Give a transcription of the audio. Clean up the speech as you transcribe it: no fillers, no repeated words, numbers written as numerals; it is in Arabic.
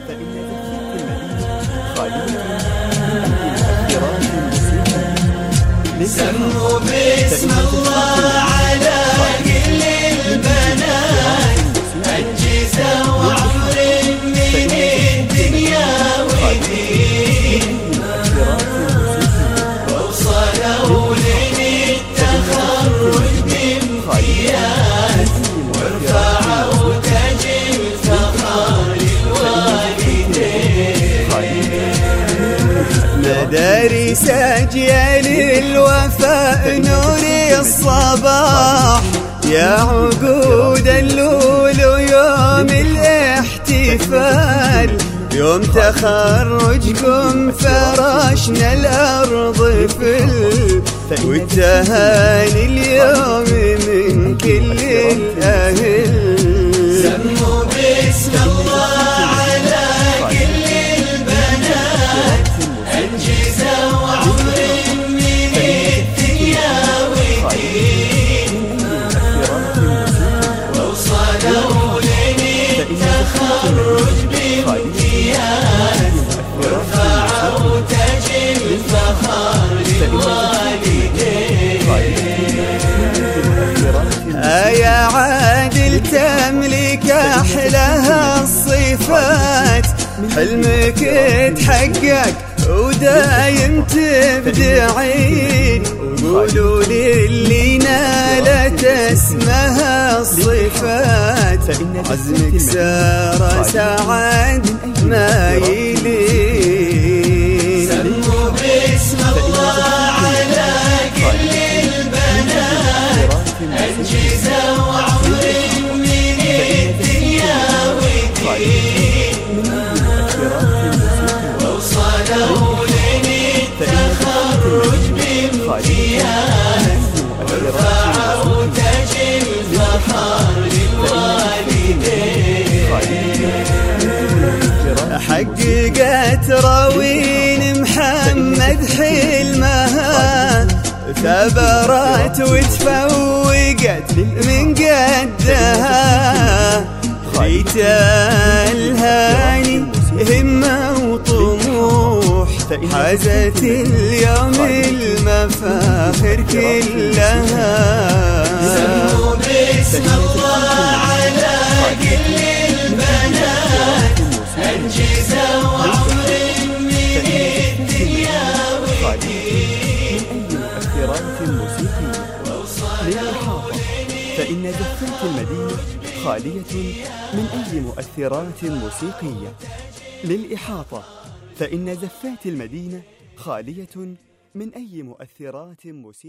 فإن زفت المدينة خالية من أي مؤثرات موسيقية. سموا باسم الله على كل البنات، أنجزة وعمر من الدنيا ودين، وصلوا للتخرج بامتياز، ورفعوا تاج الفخر للوالدين. مدارس أجيال الوفاء نور الصباح، يا عقود اللولو يوم الاحتفال، يوم تخرجكم فرشنا الأرض فل، والتهاني اليوم من كل الأهل. سموا باسم الله على كل البنات، أنجزة وعمر من الدنيا ودين، وصلوا للتخرج بامتياز، ورفعوا تاج الفخر للوالدين. يا عادل تملك أحلاها الصفات، حلمك تحقق ودايم تبدعين، قولوا للي نالت اسمها الصفات، عزمك سار سعد ما يلين. سموا باسم الله على كل البنات، أنجزة وعمر من الدنيا ودين، وصلوا للتخرج بامتياز، ورفعوا تاج الفخر للوالدين. حققت روين محمد حلمها، ثبرت وتفوقت من قدها، ريت الهاني همة وطموح، حازت اليوم المفاخر كلها. سموا باسم الله على كل البنات، أنجزة وعمر من الدنيا ودين، مؤثرات موسيقية. للإحاطة فإن زفات المدينة خالية من أي مؤثرات موسيقية. للإحاطة فإن زفات المدينة خالية من أي مؤثرات موسيقية.